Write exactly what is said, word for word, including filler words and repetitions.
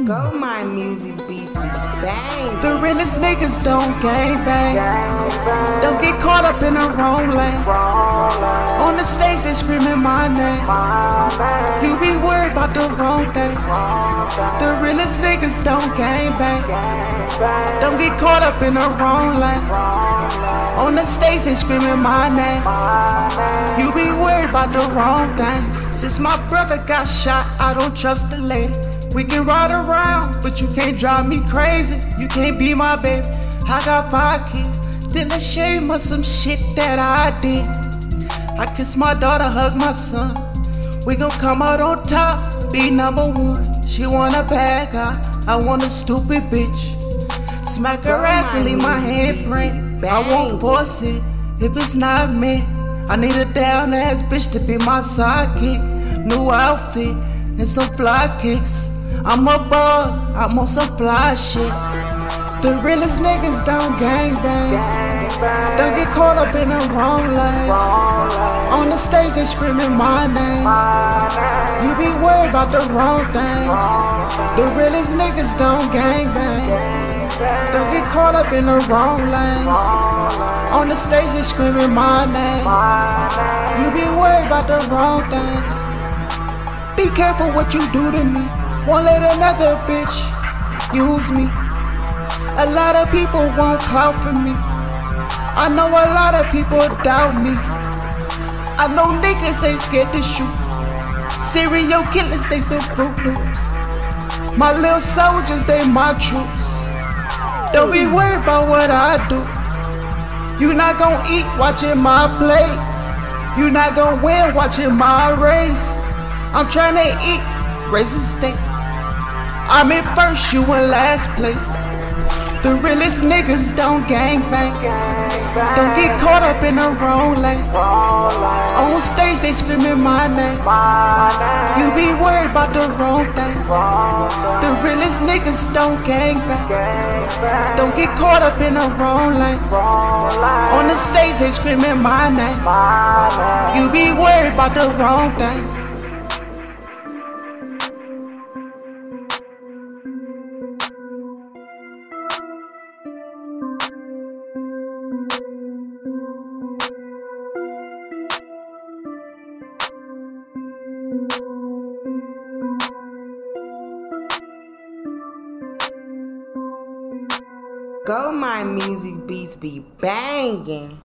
Go my music beats bang. The realest niggas don't gang bang. Don't get caught up in the wrong lane. On the stage they screaming my name. You be worried about the wrong things. The realest niggas don't gang bang. Don't get caught up in the wrong lane. On the stage they screaming my name. You be worried about the wrong things. Since my brother got shot, I don't trust the lady. We can ride around, but you can't drive me crazy. You can't be my baby. I got pockets, still ashamed of some shit that I did. I kiss my daughter, hug my son. We gon' come out on top, be number one. She want a bad guy, I want a stupid bitch. Smack her ass and leave my handprint. I won't force it if it's not me. I need a down ass bitch to be my sidekick. New outfit and some fly kicks. I'm a bug, I'm on some fly shit. The realest niggas don't gang bang. Don't get caught up in the wrong lane. On the stage they screaming my name. You be worried about the wrong things. The realest niggas don't gang bang. Don't get caught up in the wrong lane. On the stage they screaming my name. You be worried about the wrong things. Be careful what you do to me. Won't let another bitch use me. A lot of people want clout from me. I know a lot of people doubt me. I know niggas ain't scared to shoot. Serial killers, they some Fruit Loops. My little soldiers, they my troops. Don't be worried about what I do. You not gon' eat watching my plate. You not gon' win watching my race. I'm tryna eat, raise a steak. I'm in first, you in last place. The realest niggas don't gang bang. Don't get caught up in the wrong lane. On stage they screaming my name. You be worried about the wrong things. The realest niggas don't gang bang. Don't get caught up in the wrong lane. On the stage they screaming my name. You be worried about the wrong things. Go my music beats be banging.